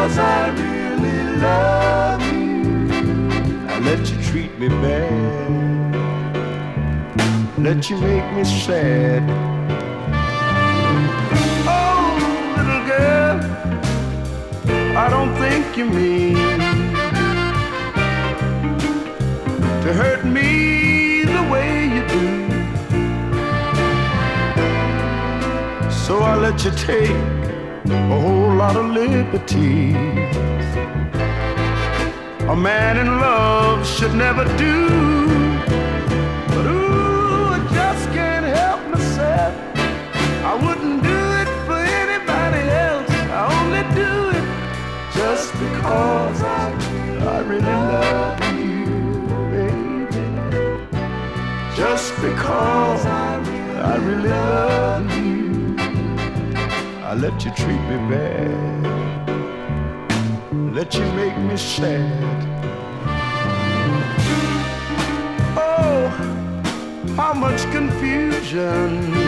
because I really love you. I let you treat me bad, let you make me sad. Oh, little girl, I don't think you mean to hurt me the way you do. So I let you take a whole lot of liberties a man in love should never do. But ooh, I just can't help myself. I wouldn't do it for anybody else. I only do it just because I really love you, baby. Just because I really love you, I let you treat me bad, let you make me sad. Oh, how much confusion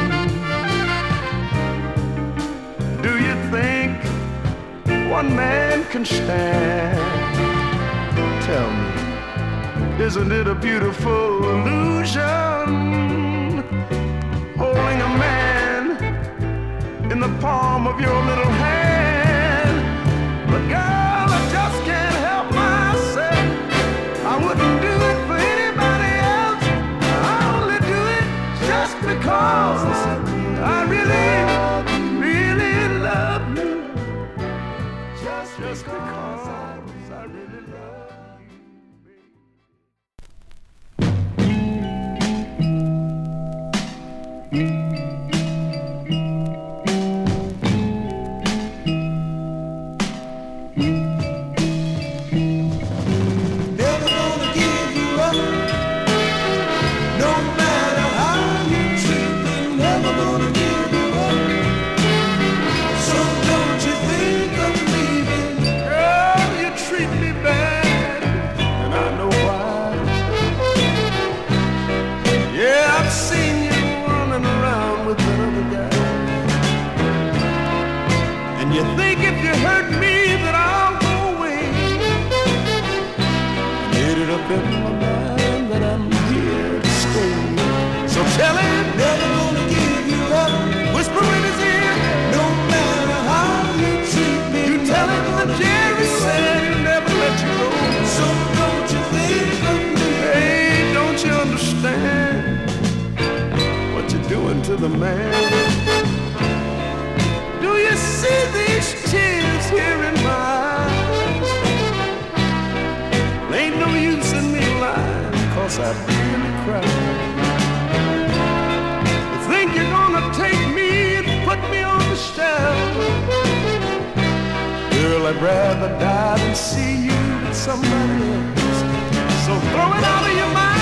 do you think one man can stand? Tell me, isn't it a beautiful illusion, holding a man in the palm of your little hand? But girl, I just can't help myself. I wouldn't do it for anybody else. I only do it just because I really, really love you. Just because I really love you. You think if you hurt me that I'll go away? Made it up in my mind that I'm here to stay. So tell him, never gonna give you up. Whisper in his ear, no matter how you treat me. You tell him that Jerry said he'll never let you go. So don't you think of me? Hey, don't you understand what you're doing to the man? Do you see these tears here in my eyes? Ain't no use in me lying, 'cause I really cried. You think you're gonna take me and put me on the shelf? Girl, I'd rather die than see you with somebody else. So throw it out of your mind.